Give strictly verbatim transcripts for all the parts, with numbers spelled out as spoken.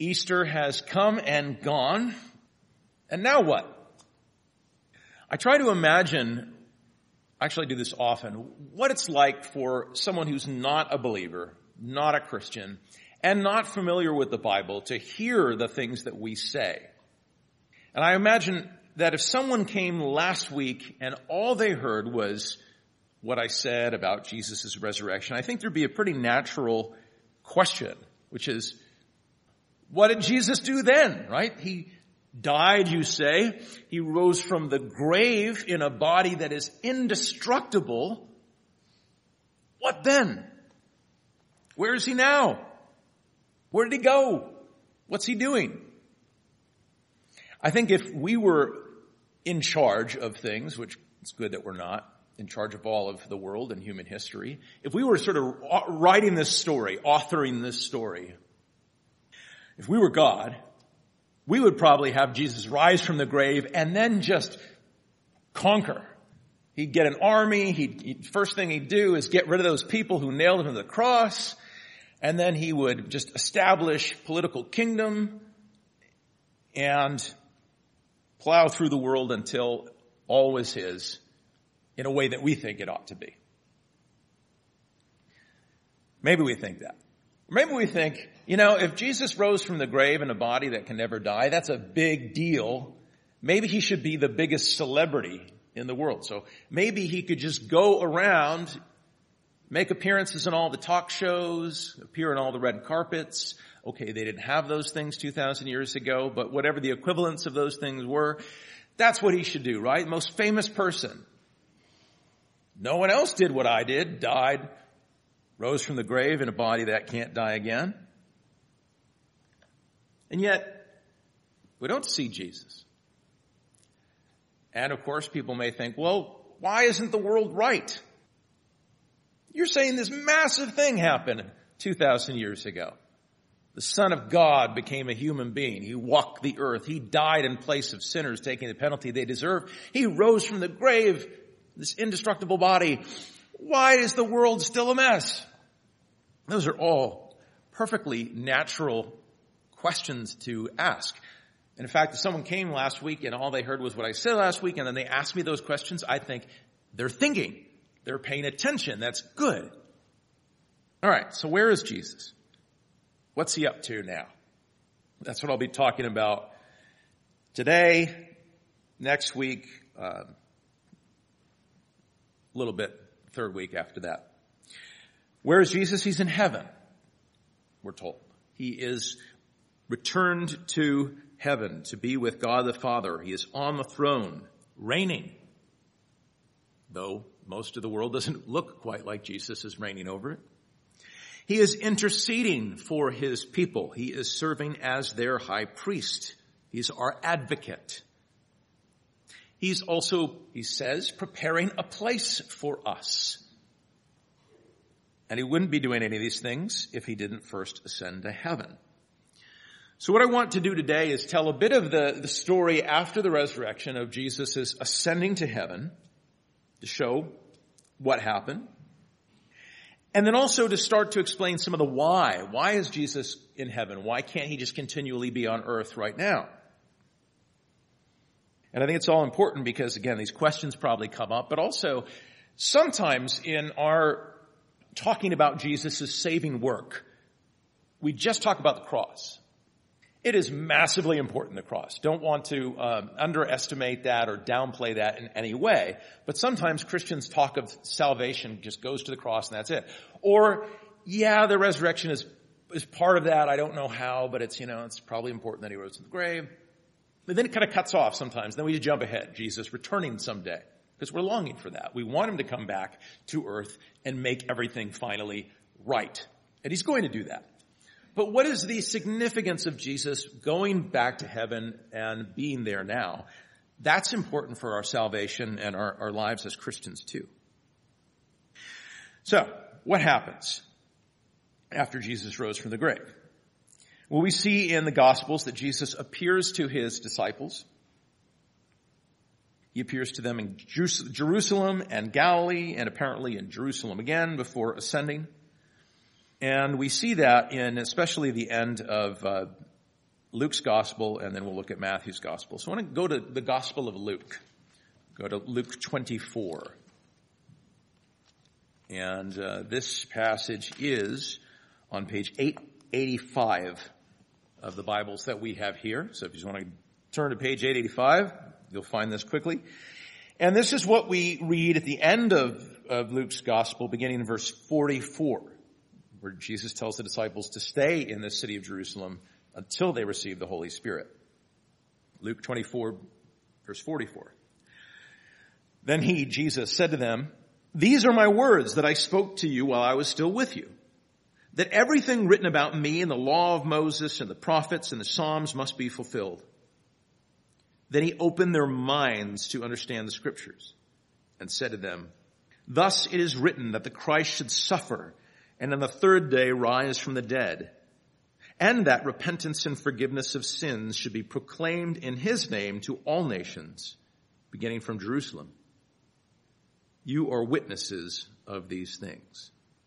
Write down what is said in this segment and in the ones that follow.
Easter has come and gone. And now what? I try to imagine, actually I do this often, what it's like for someone who's not a believer, not a Christian, and not familiar with the Bible to hear the things that we say. And I imagine that if someone came last week and all they heard was what I said about Jesus' resurrection, I think there'd be a pretty natural question, which is, what did Jesus do then, right? He died, you say. He rose from the grave in a body that is indestructible. What then? Where is he now? Where did he go? What's he doing? I think if we were in charge of things, which it's good that we're not, in charge of all of the world and human history, if we were sort of writing this story, authoring this story, if we were God, we would probably have Jesus rise from the grave and then just conquer. He'd get an army. He'd, he'd, first thing he'd do is get rid of those people who nailed him to the cross. And then he would just establish political kingdom and plow through the world until all was his in a way that we think it ought to be. Maybe we think that. Maybe we think, you know, if Jesus rose from the grave in a body that can never die, that's a big deal. Maybe he should be the biggest celebrity in the world. So maybe he could just go around, make appearances in all the talk shows, appear on all the red carpets. Okay, they didn't have those things two thousand years ago, but whatever the equivalents of those things were, that's what he should do, right? Most famous person. No one else did what I did, died, rose from the grave in a body that can't die again. And yet, we don't see Jesus. And of course, people may think, well, why isn't the world right? You're saying this massive thing happened two thousand years ago. The Son of God became a human being. He walked the earth. He died in place of sinners, taking the penalty they deserve. He rose from the grave, this indestructible body. Why is the world still a mess? Those are all perfectly natural questions to ask. And in fact, if someone came last week and all they heard was what I said last week, and then they asked me those questions, I think they're thinking. They're paying attention. That's good. All right, so where is Jesus? What's he up to now? That's what I'll be talking about today, next week, uh, a little bit, third week after that. Where is Jesus? He's in heaven, we're told. He is returned to heaven to be with God the Father. He is on the throne, reigning. Though most of the world doesn't look quite like Jesus is reigning over it. He is interceding for his people. He is serving as their high priest. He's our advocate. He's also, he says, preparing a place for us. And he wouldn't be doing any of these things if he didn't first ascend to heaven. So what I want to do today is tell a bit of the, the story after the resurrection of Jesus' ascending to heaven to show what happened. And then also to start to explain some of the why. Why is Jesus in heaven? Why can't he just continually be on earth right now? And I think it's all important because, again, these questions probably come up, but also sometimes in our talking about Jesus' saving work, we just talk about the cross. It is massively important, the cross. Don't want to um, underestimate that or downplay that in any way. But sometimes Christians talk of salvation just goes to the cross and that's it. Or, yeah, the resurrection is is part of that. I don't know how, but it's, you know, it's probably important that he rose from the grave. But then it kind of cuts off sometimes. Then we just jump ahead. Jesus returning someday. Because we're longing for that. We want him to come back to earth and make everything finally right. And he's going to do that. But what is the significance of Jesus going back to heaven and being there now? That's important for our salvation and our, our lives as Christians too. So, what happens after Jesus rose from the grave? Well, we see in the Gospels that Jesus appears to his disciples. He appears to them in Jerusalem and Galilee and apparently in Jerusalem again before ascending. And we see that in especially the end of uh, Luke's gospel, and then we'll look at Matthew's gospel. So I want to go to the Gospel of Luke. Go to Luke twenty-four. And uh, this passage is on page eight eighty-five of the Bibles that we have here. So if you just want to turn to page eight eighty-five, you'll find this quickly. And this is what we read at the end of, of Luke's gospel, beginning in verse forty-four, where Jesus tells the disciples to stay in the city of Jerusalem until they receive the Holy Spirit. Luke twenty-four, verse forty-four. Then he, Jesus, said to them, "These are my words that I spoke to you while I was still with you, that everything written about me in the law of Moses and the prophets and the Psalms must be fulfilled." Then he opened their minds to understand the scriptures and said to them, "Thus it is written that the Christ should suffer and on the third day rise from the dead, and that repentance and forgiveness of sins should be proclaimed in his name to all nations, beginning from Jerusalem. You are witnesses of these things."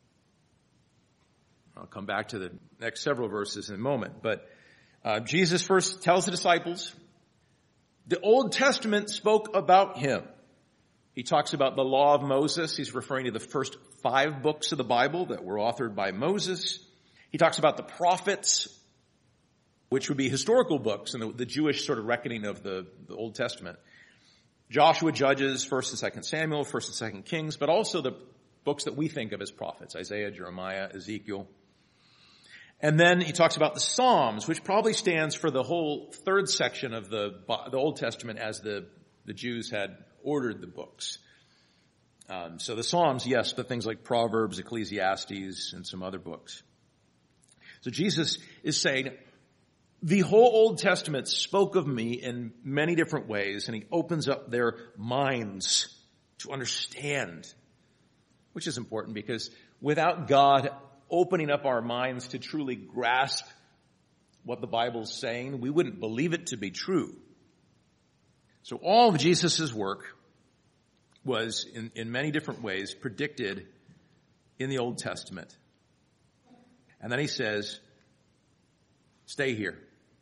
I'll come back to the next several verses in a moment, but uh, Jesus first tells the disciples, the Old Testament spoke about him. He talks about the law of Moses. He's referring to the first five books of the Bible that were authored by Moses. He talks about the prophets, which would be historical books in the, the Jewish sort of reckoning of the, the Old Testament. Joshua, Judges, First and Second Samuel, First and Second Kings, but also the books that we think of as prophets, Isaiah, Jeremiah, Ezekiel. And then he talks about the Psalms, which probably stands for the whole third section of the, the Old Testament as the, the Jews had ordered the books. Um, so the Psalms, yes, but things like Proverbs, Ecclesiastes, and some other books. So Jesus is saying, the whole Old Testament spoke of me in many different ways, and he opens up their minds to understand, which is important because without God opening up our minds to truly grasp what the Bible's saying, we wouldn't believe it to be true. So all of Jesus' work was, in, in many different ways, predicted in the Old Testament. And then he says, stay here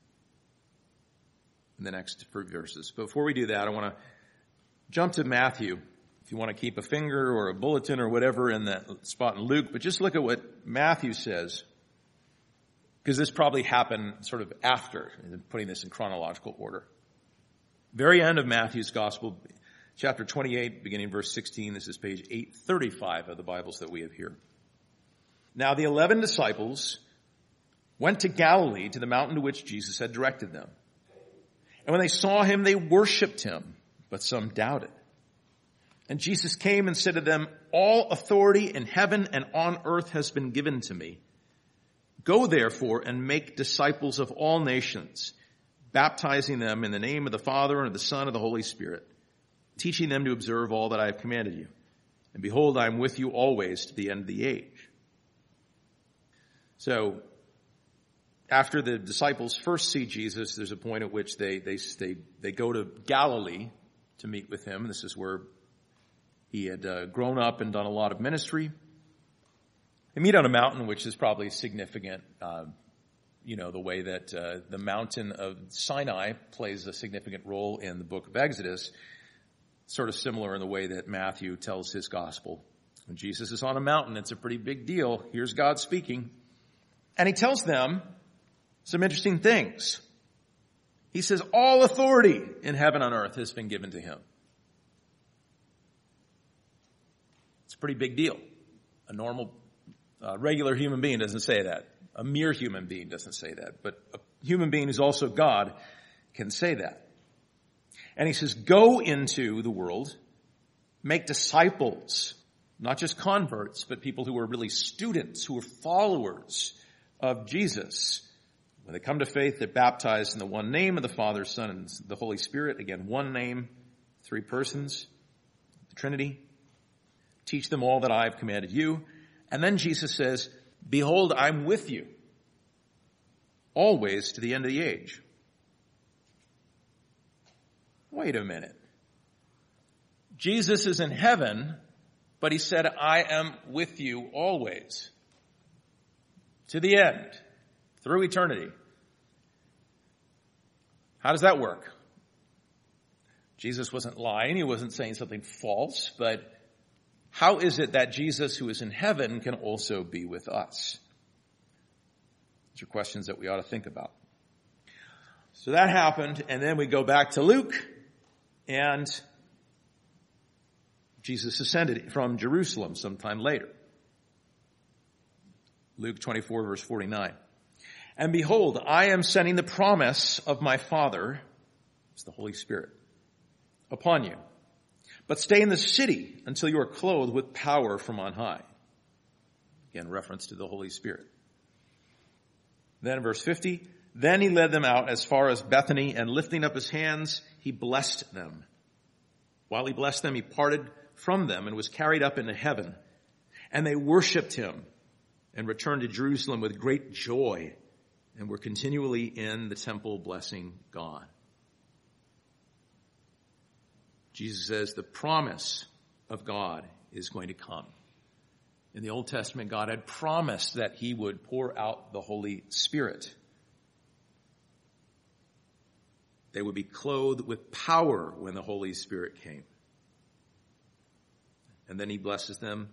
in the next verses. But before we do that, I want to jump to Matthew. If you want to keep a finger or a bulletin or whatever in that spot in Luke, but just look at what Matthew says, because this probably happened sort of after, putting this in chronological order. Very end of Matthew's Gospel, chapter twenty-eight, beginning verse sixteen. This is page eight thirty-five of the Bibles that we have here. Now the eleven disciples went to Galilee, to the mountain to which Jesus had directed them. And when they saw him, they worshipped him, but some doubted. And Jesus came and said to them, all authority in heaven and on earth has been given to me. Go therefore and make disciples of all nations, baptizing them in the name of the Father and of the Son and of the Holy Spirit, teaching them to observe all that I have commanded you. And behold, I am with you always to the end of the age. So, after the disciples first see Jesus, there's a point at which they, they, they, they go to Galilee to meet with him. This is where he had uh, grown up and done a lot of ministry. They meet on a mountain, which is probably significant. Uh, you know, the way that uh, the mountain of Sinai plays a significant role in the book of Exodus. Sort of similar in the way that Matthew tells his gospel. When Jesus is on a mountain, it's a pretty big deal. Here's God speaking. And he tells them some interesting things. He says, all authority in heaven and earth has been given to him. It's a pretty big deal. A normal, uh, regular human being doesn't say that. A mere human being doesn't say that. But a human being who's also God can say that. And he says, go into the world, make disciples, not just converts, but people who are really students, who are followers of Jesus. When they come to faith, they're baptized in the one name of the Father, Son, and the Holy Spirit. Again, one name, three persons, the Trinity. Teach them all that I have commanded you. And then Jesus says, behold, I'm with you always to the end of the age. Wait a minute. Jesus is in heaven, but he said, I am with you always to the end, through eternity. How does that work? Jesus wasn't lying. He wasn't saying something false. But how is it that Jesus, who is in heaven, can also be with us? These are questions that we ought to think about. So that happened, and then we go back to Luke, and Jesus ascended from Jerusalem sometime later. Luke twenty-four, verse forty-nine. And behold, I am sending the promise of my Father, it's the Holy Spirit, upon you. But stay in the city until you are clothed with power from on high. Again, reference to the Holy Spirit. Then verse fifty, then he led them out as far as Bethany, and lifting up his hands, he blessed them. While he blessed them, he parted from them and was carried up into heaven. And they worshiped him and returned to Jerusalem with great joy, and were continually in the temple blessing God. Jesus says the promise of God is going to come. In the Old Testament, God had promised that he would pour out the Holy Spirit. They would be clothed with power when the Holy Spirit came. And then he blesses them.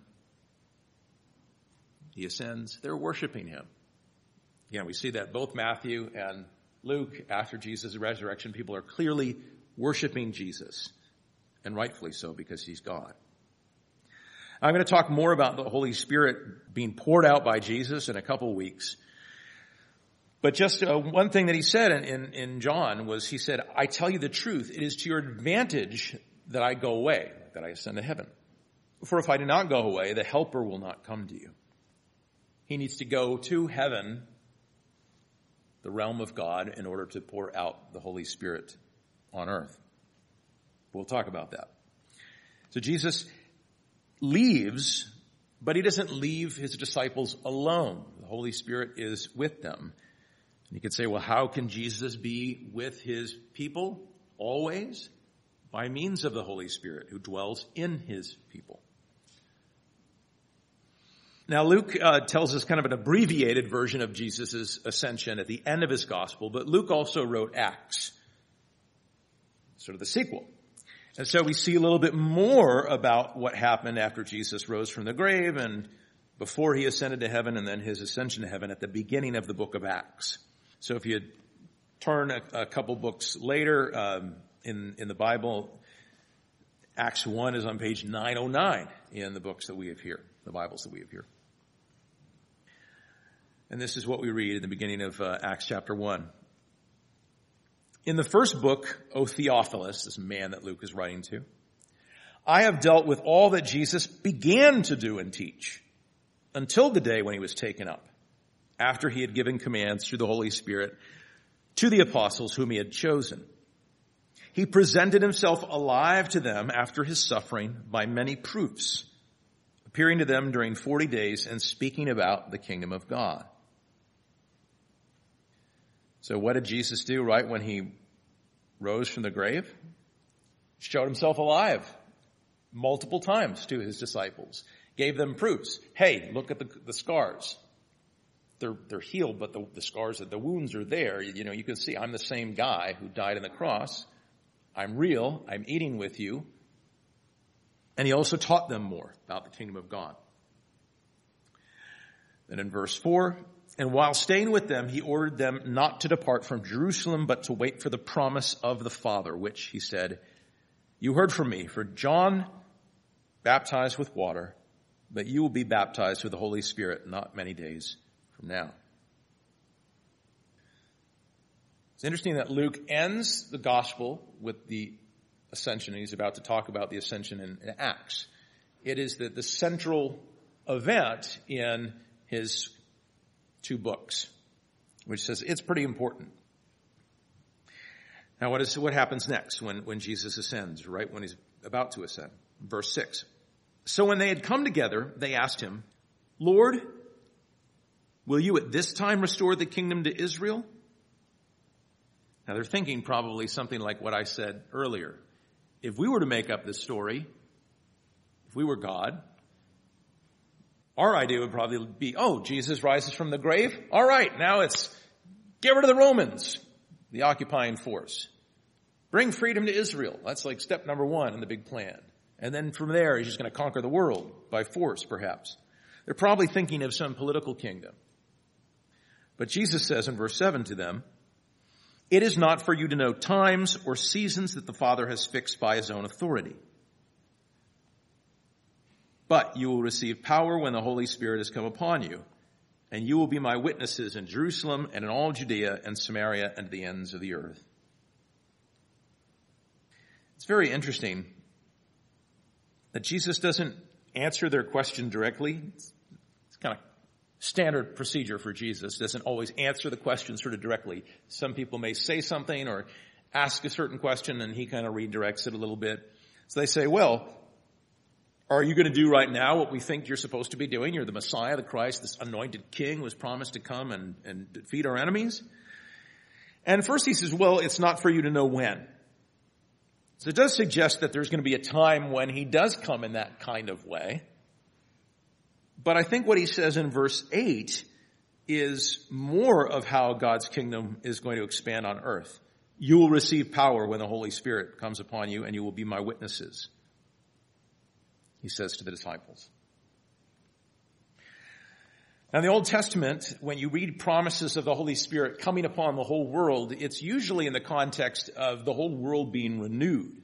He ascends. They're worshiping him. Again, we see that both Matthew and Luke, after Jesus' resurrection, people are clearly worshiping Jesus. And rightfully so, because he's God. I'm going to talk more about the Holy Spirit being poured out by Jesus in a couple weeks. But just uh, one thing that he said in, in, in John was, he said, I tell you the truth, it is to your advantage that I go away, that I ascend to heaven. For if I do not go away, the Helper will not come to you. He needs to go to heaven, the realm of God, in order to pour out the Holy Spirit on earth. We'll talk about that. So Jesus leaves, but he doesn't leave his disciples alone. The Holy Spirit is with them. And you could say, well, how can Jesus be with his people always? By means of the Holy Spirit who dwells in his people. Now, Luke uh, tells us kind of an abbreviated version of Jesus' ascension at the end of his gospel, but Luke also wrote Acts, sort of the sequel. And so we see a little bit more about what happened after Jesus rose from the grave and before he ascended to heaven, and then his ascension to heaven at the beginning of the book of Acts. So if you turn a, a couple books later um, in, in the Bible, Acts one is on page nine oh nine in the books that we have here, the Bibles that we have here. And this is what we read at the beginning of uh, Acts chapter one. In the first book, O Theophilus, this man that Luke is writing to, I have dealt with all that Jesus began to do and teach until the day when he was taken up, after he had given commands through the Holy Spirit to the apostles whom he had chosen. He presented himself alive to them after his suffering by many proofs, appearing to them during forty days and speaking about the kingdom of God. So what did Jesus do right when he rose from the grave? Showed himself alive multiple times to his disciples. Gave them proofs. Hey, look at the, the scars. They're, they're healed, but the, the scars, the wounds are there. You know, you can see I'm the same guy who died on the cross. I'm real. I'm eating with you. And he also taught them more about the kingdom of God. Then in verse four, and while staying with them, he ordered them not to depart from Jerusalem, but to wait for the promise of the Father, which, he said, you heard from me, for John baptized with water, but you will be baptized with the Holy Spirit not many days from now. It's interesting that Luke ends the gospel with the ascension, and he's about to talk about the ascension in, in Acts. It is the, the central event in his two books, which says it's pretty important. Now, what is what happens next when, when Jesus ascends, right when he's about to ascend? Verse six. So when they had come together, they asked him, Lord, will you at this time restore the kingdom to Israel? Now, they're thinking probably something like what I said earlier. If we were to make up this story, if we were God, our idea would probably be, oh, Jesus rises from the grave. All right, now it's get rid of the Romans. the occupying force. Bring freedom to Israel. That's like step number one in the big plan. And then from there, he's just going to conquer the world by force, perhaps. They're probably thinking of some political kingdom. But Jesus says in verse seven to them, "It is not for you to know times or seasons that the Father has fixed by his own authority. But you will receive power when the Holy Spirit has come upon you, and you will be my witnesses in Jerusalem and in all Judea and Samaria and to the ends of the earth." It's very interesting that Jesus doesn't answer their question directly. It's, it's kind of standard procedure for Jesus. Doesn't always answer the question sort of directly. Some people may say something or ask a certain question, and he kind of redirects it a little bit. So they say, well, are you going to do right now what we think you're supposed to be doing? You're the Messiah, the Christ, this anointed king who was promised to come and, and defeat our enemies. And first he says, well, it's not for you to know when. So it does suggest that there's going to be a time when he does come in that kind of way. But I think what he says in verse eight is more of how God's kingdom is going to expand on earth. You will receive power when the Holy Spirit comes upon you, and you will be my witnesses, he says to the disciples. Now, in the Old Testament, when you read promises of the Holy Spirit coming upon the whole world, it's usually in the context of the whole world being renewed,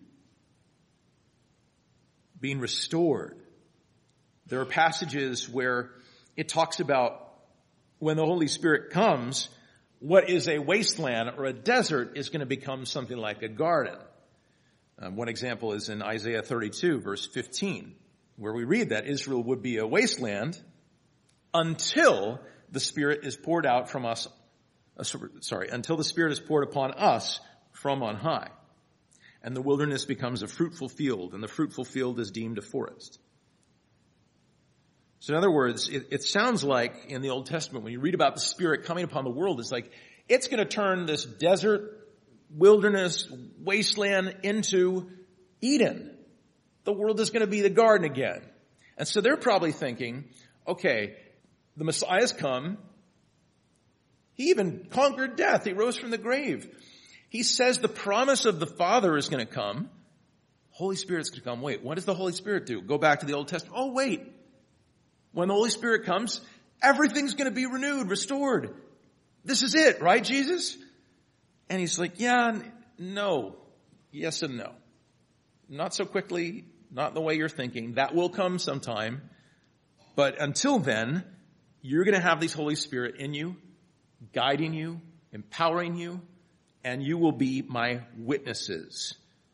being restored. There are passages where it talks about when the Holy Spirit comes, what is a wasteland or a desert is going to become something like a garden. Um, one example is in Isaiah thirty-two, verse fifteen, where we read that Israel would be a wasteland until the Spirit is poured out from us, uh, sorry, until the Spirit is poured upon us from on high. And the wilderness becomes a fruitful field, and the fruitful field is deemed a forest. So in other words, it, it sounds like in the Old Testament, when you read about the Spirit coming upon the world, it's like it's going to turn this desert, wilderness, wasteland into Eden. The world is going to be the garden again. And so they're probably thinking, okay, the Messiah's come. He even conquered death. He rose from the grave. He says the promise of the Father is going to come. Holy Spirit's going to come. Wait, what does the Holy Spirit do? Go back to the Old Testament. Oh, wait. When the Holy Spirit comes, everything's going to be renewed, restored. This is it, right, Jesus? And he's like, yeah, no. Yes and no. Not so quickly, not the way you're thinking. That will come sometime. But until then, you're going to have this Holy Spirit in you, guiding you, empowering you, and you will be my witnesses.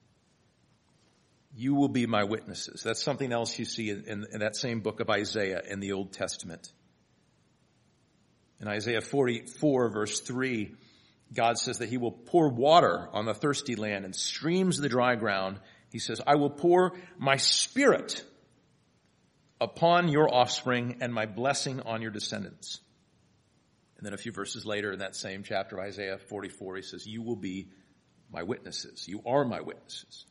You will be my witnesses. That's something else you see in, in that same book of Isaiah in the Old Testament. In Isaiah forty-four, verse three, God says that he will pour water on the thirsty land and streams of the dry ground. He says, I will pour my Spirit upon your offspring and my blessing on your descendants. And then a few verses later in that same chapter, Isaiah forty-four, he says, you will be my witnesses. You are my witnesses.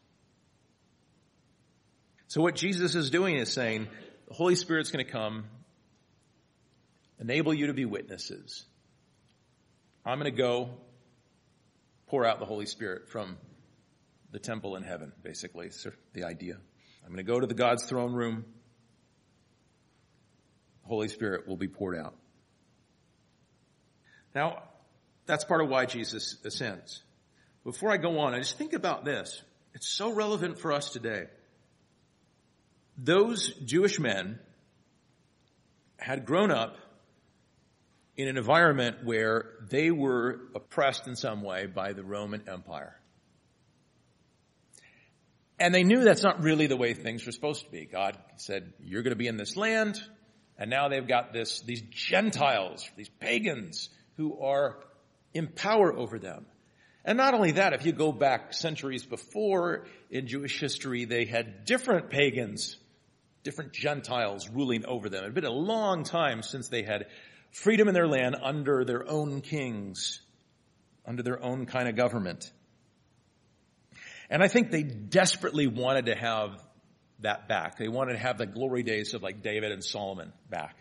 So what Jesus is doing is saying, the Holy Spirit's going to come, enable you to be witnesses. I'm going to go pour out the Holy Spirit from the temple in heaven, basically, is the idea. I'm going to go to the God's throne room. The Holy Spirit will be poured out. Now, that's part of why Jesus ascends. Before I go on, I just think about this. It's so relevant for us today. Those Jewish men had grown up in an environment where they were oppressed in some way by the Roman Empire. And they knew that's not really the way things were supposed to be. God said, you're going to be in this land. And now they've got this, these Gentiles, these pagans who are in power over them. And not only that, if you go back centuries before in Jewish history, they had different pagans, different Gentiles ruling over them. It had been a long time since they had freedom in their land under their own kings, under their own kind of government. And I think they desperately wanted to have that back. They wanted to have the glory days of like David and Solomon back.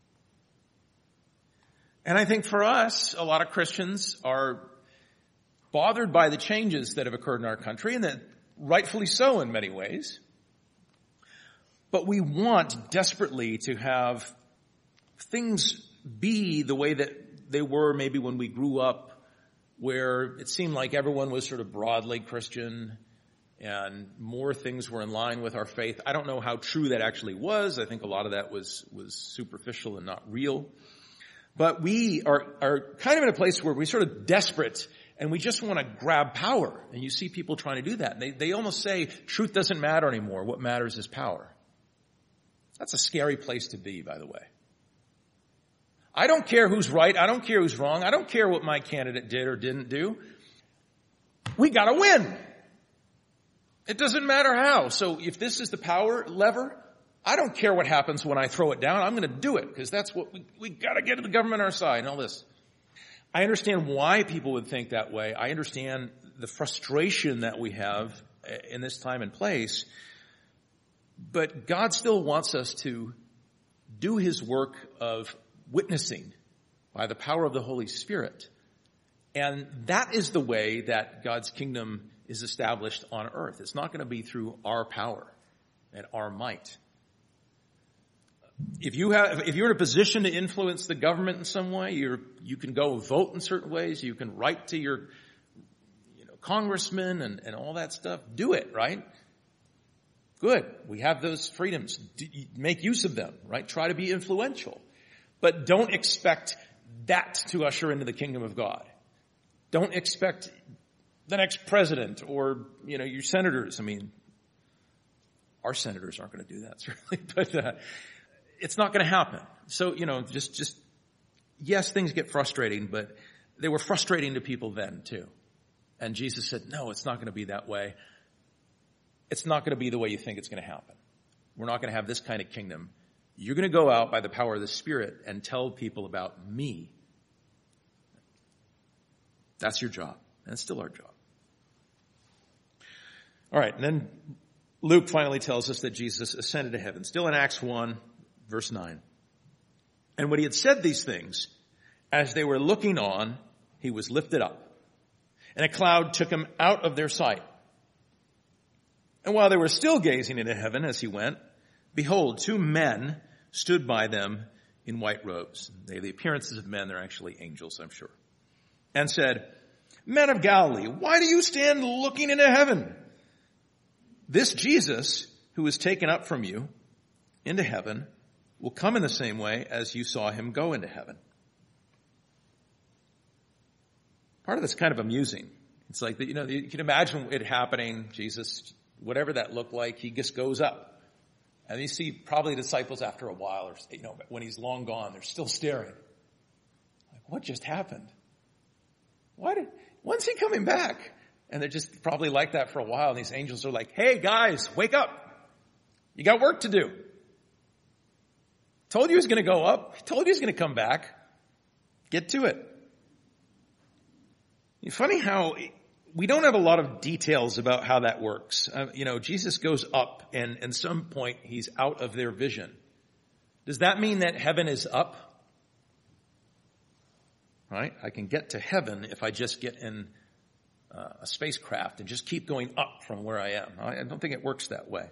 And I think for us, a lot of Christians are bothered by the changes that have occurred in our country, and that rightfully so in many ways. But we want desperately to have things be the way that they were maybe when we grew up, where it seemed like everyone was sort of broadly Christian and more things were in line with our faith. I don't know how true that actually was. I think a lot of that was, was superficial and not real. But we are, are kind of in a place where we're sort of desperate and we just want to grab power. And you see people trying to do that. They, they almost say truth doesn't matter anymore. What matters is power. That's a scary place to be, by the way. I don't care who's right. I don't care who's wrong. I don't care what my candidate did or didn't do. We gotta win. It doesn't matter how. So if this is the power lever, I don't care what happens when I throw it down. I'm going to do it because that's what we, we got to get the government on our side and all this. I understand why people would think that way. I understand the frustration that we have in this time and place. But God still wants us to do his work of witnessing by the power of the Holy Spirit. And that is the way that God's kingdom is established on earth. It's not going to be through our power and our might. If you have, if you're in a position to influence the government in some way, you're, you can go vote in certain ways. You can write to your, you know, congressman and, and all that stuff. Do it, right? Good. We have those freedoms. Make use of them, right? Try to be influential. But don't expect that to usher into the kingdom of God. Don't expect the next president or, you know, your senators. I mean, our senators aren't going to do that, certainly, but uh, it's not going to happen. So, you know, just, just, yes, things get frustrating, but they were frustrating to people then too. And Jesus said, no, it's not going to be that way. It's not going to be the way you think it's going to happen. We're not going to have this kind of kingdom. You're going to go out by the power of the Spirit and tell people about me. That's your job. And it's still our job. All right. And then Luke finally tells us that Jesus ascended to heaven. Still in Acts one, verse nine. And when he had said these things, as they were looking on, he was lifted up. And a cloud took him out of their sight. And while they were still gazing into heaven as he went, behold, two men stood by them in white robes. They have the appearances of men. They're actually angels, I'm sure. And said, Men of Galilee, why do you stand looking into heaven? This Jesus, who was taken up from you into heaven, will come in the same way as you saw him go into heaven. Part of that's kind of amusing. It's like, you know, you can imagine it happening. Jesus, whatever that looked like, he just goes up. And you see probably disciples after a while, or, you know, when he's long gone, they're still staring. Like, what just happened? Why did, when's he coming back? And they're just probably like that for a while. And these angels are like, hey guys, wake up. You got work to do. Told you he was going to go up. Told you he was going to come back. Get to it. It's funny how we don't have a lot of details about how that works. Uh, you know, Jesus goes up and at some point he's out of their vision. Does that mean that heaven is up? Right? I can get to heaven if I just get in uh, a spacecraft and just keep going up from where I am. I don't think it works that way.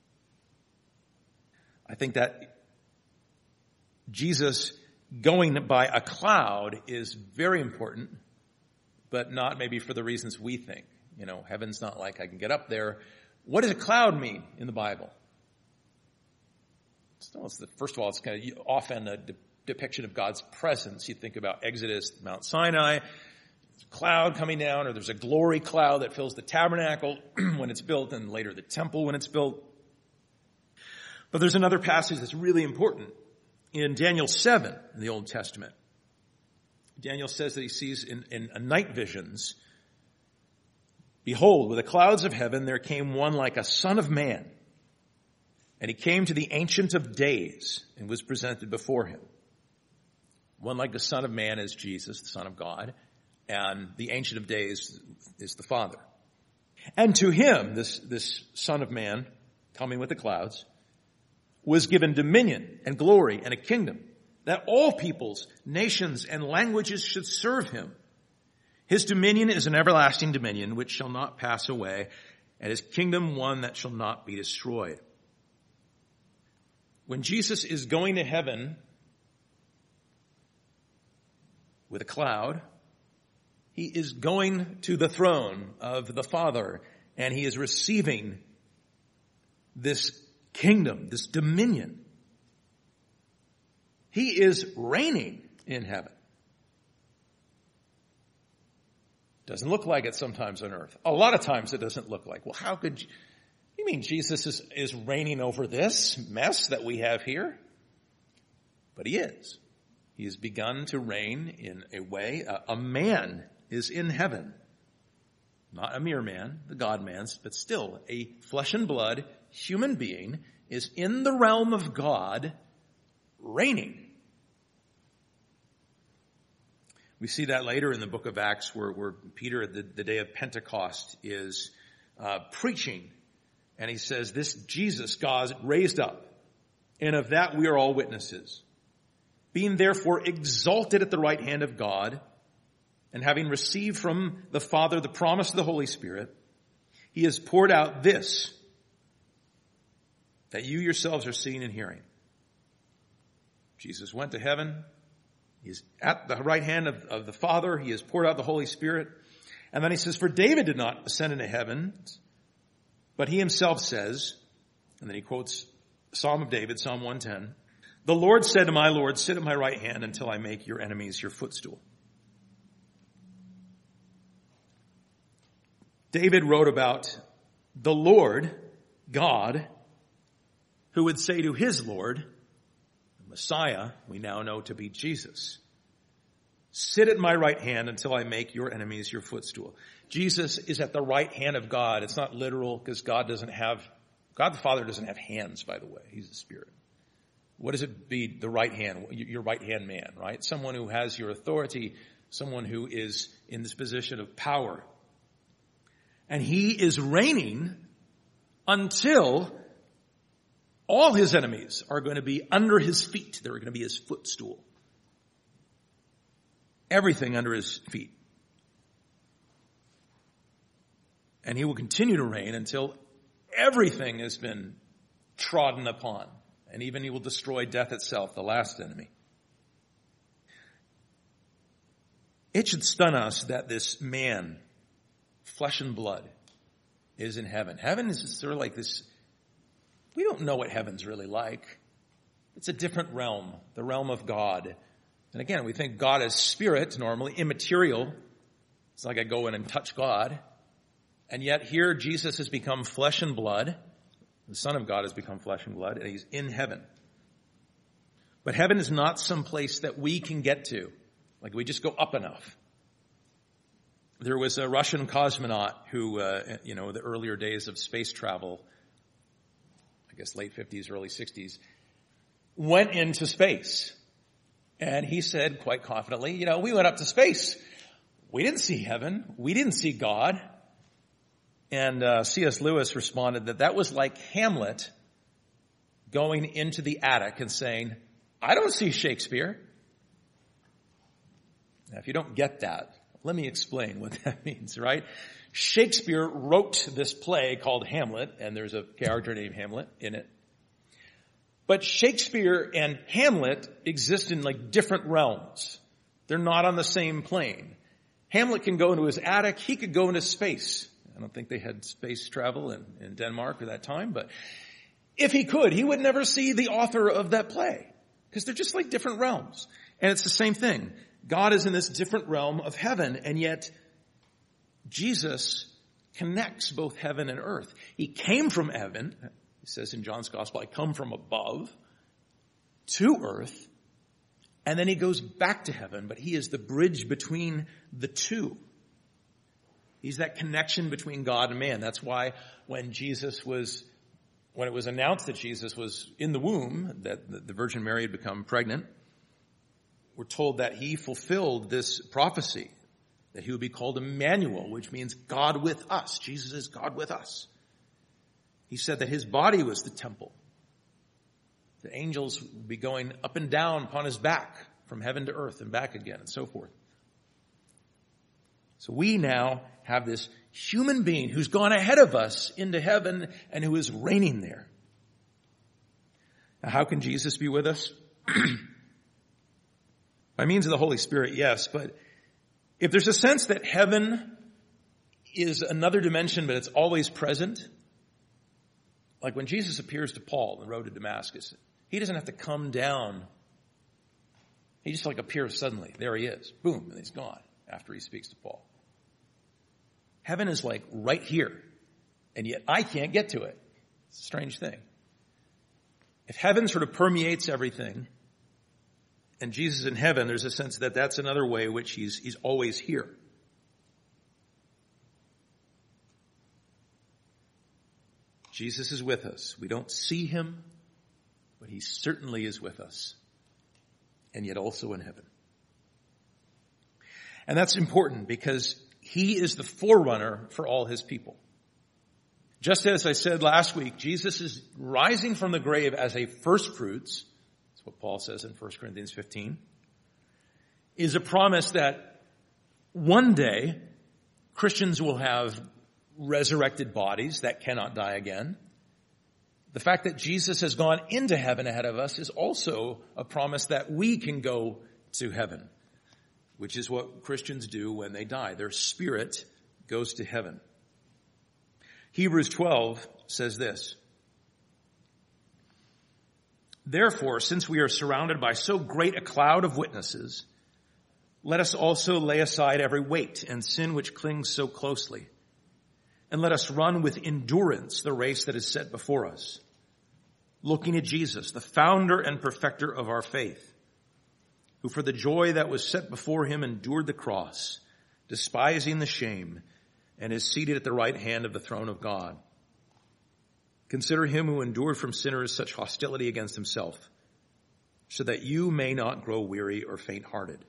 I think that Jesus going by a cloud is very important, but not maybe for the reasons we think. You know, heaven's not like I can get up there. What does a cloud mean in the Bible? So it's the, first of all, it's kind of often a de- depiction of God's presence. You think about Exodus, Mount Sinai, there's a cloud coming down, or there's a glory cloud that fills the tabernacle when it's built, and later the temple when it's built. But there's another passage that's really important in Daniel seven in the Old Testament. Daniel says that he sees in, in night visions, behold, with the clouds of heaven there came one like a son of man. And he came to the Ancient of Days and was presented before him. One like the Son of Man is Jesus, the Son of God, and the Ancient of Days is the Father. And to him, this, this Son of Man, coming with the clouds, was given dominion and glory and a kingdom, that all peoples, nations, and languages should serve him. His dominion is an everlasting dominion which shall not pass away, and his kingdom one that shall not be destroyed. When Jesus is going to heaven with a cloud, he is going to the throne of the Father, and he is receiving this kingdom, this dominion. He is reigning in heaven. Doesn't look like it sometimes on earth. A lot of times it doesn't look like. Well, how could you, you mean Jesus is, is reigning over this mess that we have here? But he is. He has begun to reign in a way. A, a man is in heaven. Not a mere man, the God-man, but still a flesh and blood human being is in the realm of God reigning. We see that later in the book of Acts where, where Peter, the, the day of Pentecost, is uh, preaching. And he says, this Jesus God raised up, and of that we are all witnesses. Being therefore exalted at the right hand of God, and having received from the Father the promise of the Holy Spirit, he has poured out this, that you yourselves are seeing and hearing. Jesus went to heaven. He is at the right hand of, of the Father. He has poured out the Holy Spirit. And then he says, for David did not ascend into heaven, but he himself says, and then he quotes Psalm of David, Psalm one ten, the Lord said to my Lord, sit at my right hand until I make your enemies your footstool. David wrote about the Lord, God, who would say to his Lord, Messiah, we now know to be Jesus, sit at my right hand until I make your enemies your footstool. Jesus is at the right hand of God. It's not literal because God doesn't have, God the Father doesn't have hands, by the way. He's a spirit. What does it be, the right hand, your right hand man, right? Someone who has your authority, someone who is in this position of power. And he is reigning until all his enemies are going to be under his feet. They're going to be his footstool. Everything under his feet. And he will continue to reign until everything has been trodden upon. And even he will destroy death itself, the last enemy. It should stun us that this man, flesh and blood, is in heaven. Heaven is sort of like this. We don't know what heaven's really like. It's a different realm, the realm of God. And again, we think God is spirit, normally immaterial. It's like I go in and touch God. And yet here Jesus has become flesh and blood. The Son of God has become flesh and blood, and he's in heaven. But heaven is not some place that we can get to. Like we just go up enough. There was a Russian cosmonaut who, uh, you know, the earlier days of space travel, I guess late fifties, early sixties, went into space. And he said quite confidently, you know, we went up to space. We didn't see heaven. We didn't see God. And uh, C S Lewis responded that that was like Hamlet going into the attic and saying, I don't see Shakespeare. Now, if you don't get that, let me explain what that means, right? Shakespeare wrote this play called Hamlet, and there's a character named Hamlet in it. But Shakespeare and Hamlet exist in like different realms. They're not on the same plane. Hamlet can go into his attic. He could go into space. I don't think they had space travel in, in Denmark at that time, but if he could, he would never see the author of that play because they're just like different realms. And it's the same thing. God is in this different realm of heaven, and yet Jesus connects both heaven and earth. He came from heaven. He says in John's gospel, I come from above to earth, and then he goes back to heaven, but he is the bridge between the two. He's that connection between God and man. That's why when Jesus was, when it was announced that Jesus was in the womb, that the Virgin Mary had become pregnant, we're told that he fulfilled this prophecy, that he would be called Emmanuel, which means God with us. Jesus is God with us. He said that his body was the temple. The angels would be going up and down upon his back from heaven to earth and back again and so forth. So we now have this human being who's gone ahead of us into heaven and who is reigning there. Now, how can Jesus be with us? By means of the Holy Spirit, yes, but if there's a sense that heaven is another dimension, but it's always present, like when Jesus appears to Paul on the road to Damascus, he doesn't have to come down. He just like appears suddenly. There he is. Boom, and he's gone after he speaks to Paul. Heaven is like right here, and yet I can't get to it. It's a strange thing. If heaven sort of permeates everything, and Jesus is in heaven, there's a sense that that's another way in which he's, he's always here. Jesus is with us. We don't see him, but he certainly is with us, and yet also in heaven. And that's important because he is the forerunner for all his people. Just as I said last week, Jesus is rising from the grave as a first fruits. That's what Paul says in First Corinthians fifteen. Is a promise that one day Christians will have resurrected bodies that cannot die again. The fact that Jesus has gone into heaven ahead of us is also a promise that we can go to heaven, which is what Christians do when they die. Their spirit goes to heaven. Hebrews twelve says this. Therefore, since we are surrounded by so great a cloud of witnesses, let us also lay aside every weight and sin which clings so closely, and let us run with endurance the race that is set before us, looking at Jesus, the founder and perfecter of our faith, who for the joy that was set before him endured the cross, despising the shame, and is seated at the right hand of the throne of God. Consider him who endured from sinners such hostility against himself, so that you may not grow weary or faint-hearted.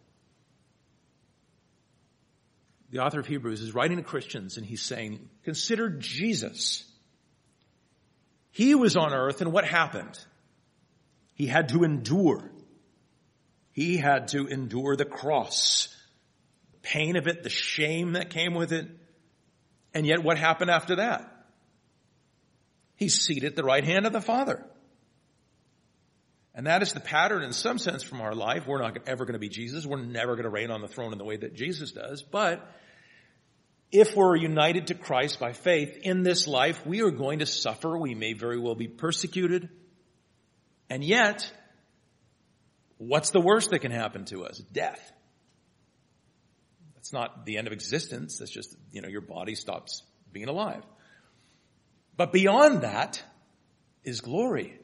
The author of Hebrews is writing to Christians, and he's saying, consider Jesus. He was on earth, and what happened? He had to endure. He had to endure the cross, the pain of it, the shame that came with it. And yet what happened after that? He's seated at the right hand of the Father. And that is the pattern in some sense from our life. We're not ever going to be Jesus. We're never going to reign on the throne in the way that Jesus does. But if we're united to Christ by faith in this life, we are going to suffer. We may very well be persecuted. And yet, what's the worst that can happen to us? Death. It's not the end of existence. That's just, you know, your body stops being alive. But beyond that is glory.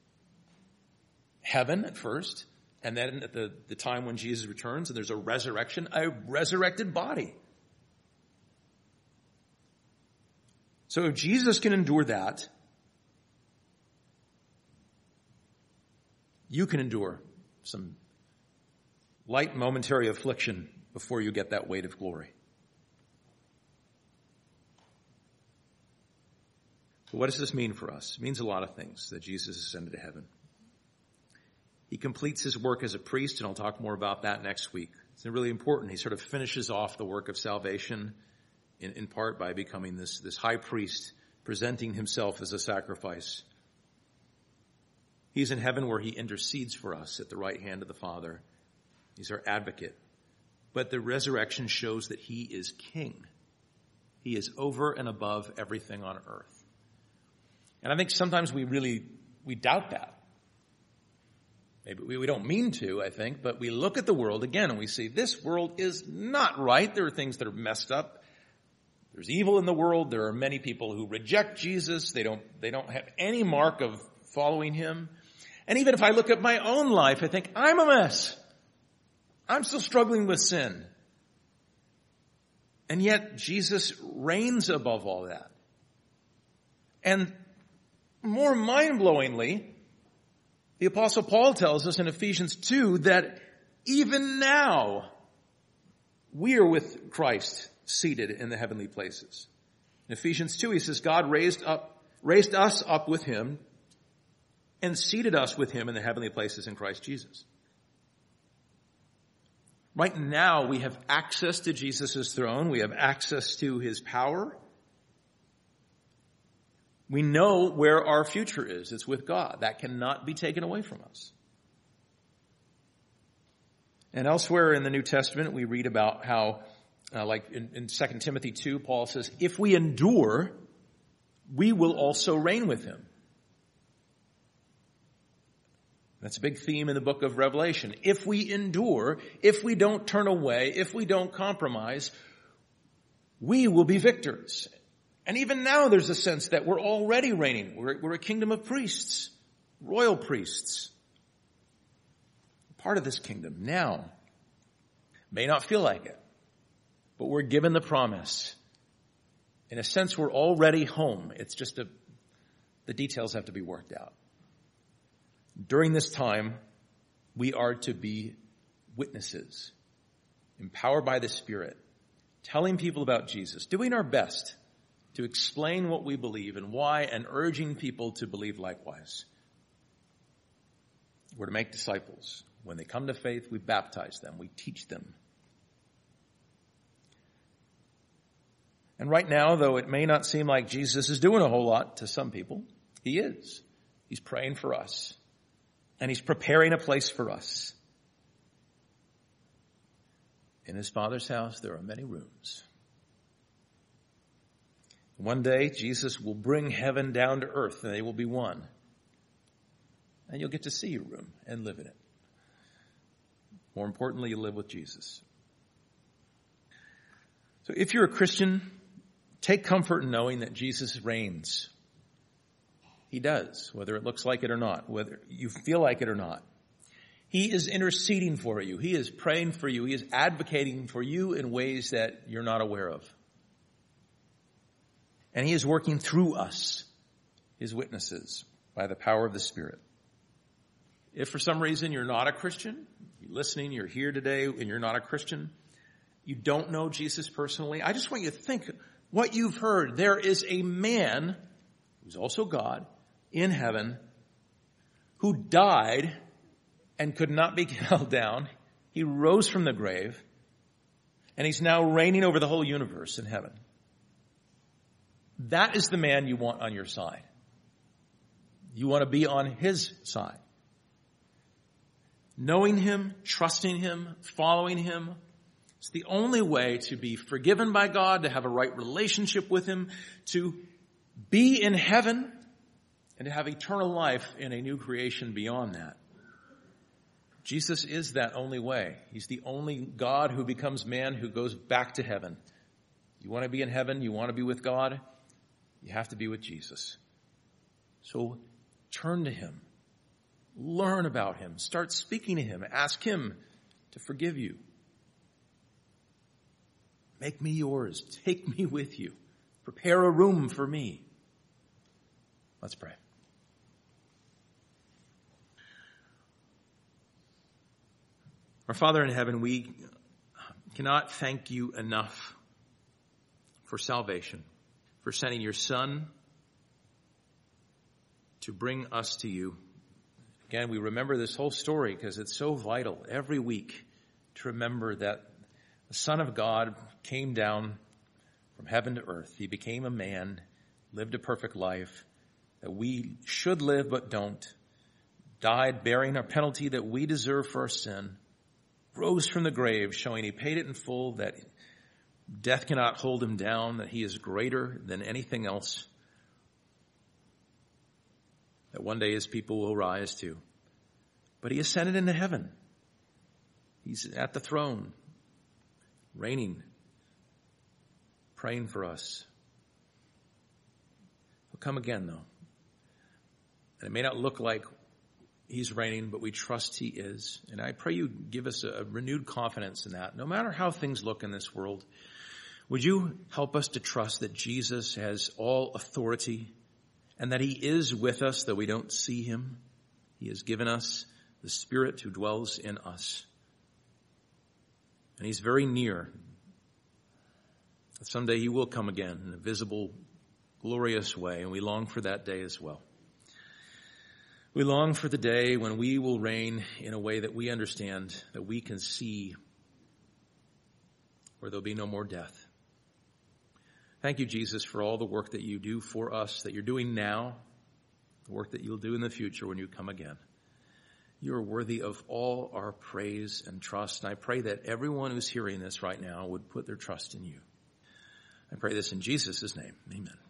Heaven at first, and then at the, the time when Jesus returns and there's a resurrection, a resurrected body. So if Jesus can endure that, you can endure some light momentary affliction before you get that weight of glory. So what does this mean for us? It means a lot of things that Jesus ascended to heaven. He completes his work as a priest, and I'll talk more about that next week. It's really important. He sort of finishes off the work of salvation in, in part by becoming this, this high priest, presenting himself as a sacrifice. He's in heaven where he intercedes for us at the right hand of the Father. He's our advocate. But the resurrection shows that he is king. He is over and above everything on earth. And I think sometimes we really, we doubt that. Maybe we, we don't mean to, I think, but we look at the world again and we see this world is not right. There are things that are messed up. There's evil in the world. There are many people who reject Jesus. They don't, they don't have any mark of following him. And even if I look at my own life, I think I'm a mess. I'm still struggling with sin. And yet Jesus reigns above all that. And more mind-blowingly, the Apostle Paul tells us in Ephesians two that even now we are with Christ seated in the heavenly places. In Ephesians two, he says, God raised up, raised us up with him and seated us with him in the heavenly places in Christ Jesus. Right now, we have access to Jesus' throne. We have access to his power. We know where our future is. It's with God. That cannot be taken away from us. And elsewhere in the New Testament, we read about how, uh, like in, in Second Timothy two, Paul says, if we endure, we will also reign with him. That's a big theme in the book of Revelation. If we endure, if we don't turn away, if we don't compromise, we will be victors. And even now there's a sense that we're already reigning. We're, we're a kingdom of priests, royal priests. Part of this kingdom now. May not feel like it, but we're given the promise. In a sense, we're already home. It's just a, the details have to be worked out. During this time, we are to be witnesses, empowered by the Spirit, telling people about Jesus, doing our best to explain what we believe and why, and urging people to believe likewise. We're to make disciples. When they come to faith, we baptize them, we teach them. And right now, though it may not seem like Jesus is doing a whole lot to some people, he is. He's praying for us. And he's preparing a place for us. In his Father's house, there are many rooms. One day, Jesus will bring heaven down to earth, and they will be one. And you'll get to see your room and live in it. More importantly, you live with Jesus. So if you're a Christian, take comfort in knowing that Jesus reigns. He does, whether it looks like it or not, whether you feel like it or not. He is interceding for you. He is praying for you. He is advocating for you in ways that you're not aware of. And he is working through us, his witnesses, by the power of the Spirit. If for some reason you're not a Christian, you're listening, you're here today, and you're not a Christian, you don't know Jesus personally, I just want you to think what you've heard. There is a man who's also God in heaven who died and could not be held down. He rose from the grave, and he's now reigning over the whole universe in heaven. That is the man you want on your side. You want to be on his side. Knowing him, trusting him, following him. It's the only way to be forgiven by God, to have a right relationship with him, to be in heaven, and to have eternal life in a new creation beyond that. Jesus is that only way. He's the only God who becomes man, who goes back to heaven. You want to be in heaven, you want to be with God, you have to be with Jesus. So turn to him. Learn about him. Start speaking to him. Ask him to forgive you. Make me yours. Take me with you. Prepare a room for me. Let's pray. Our Father in heaven, we cannot thank you enough for salvation, for sending your Son to bring us to you. Again, we remember this whole story because it's so vital every week to remember that the Son of God came down from heaven to earth. He became a man, lived a perfect life that we should live but don't, died bearing our penalty that we deserve for our sin, rose from the grave showing he paid it in full, that death cannot hold him down, that he is greater than anything else, that one day his people will rise to. But he ascended into heaven. He's at the throne, reigning, praying for us. He'll come again, though. And it may not look like he's reigning, but we trust he is. And I pray you give us a renewed confidence in that. No matter how things look in this world, would you help us to trust that Jesus has all authority and that he is with us, though we don't see him. He has given us the Spirit who dwells in us. And he's very near. Someday he will come again in a visible, glorious way, and we long for that day as well. We long for the day when we will reign in a way that we understand, that we can see where there'll be no more death. Thank you, Jesus, for all the work that you do for us, that you're doing now, the work that you'll do in the future when you come again. You are worthy of all our praise and trust, and I pray that everyone who's hearing this right now would put their trust in you. I pray this in Jesus' name. Amen.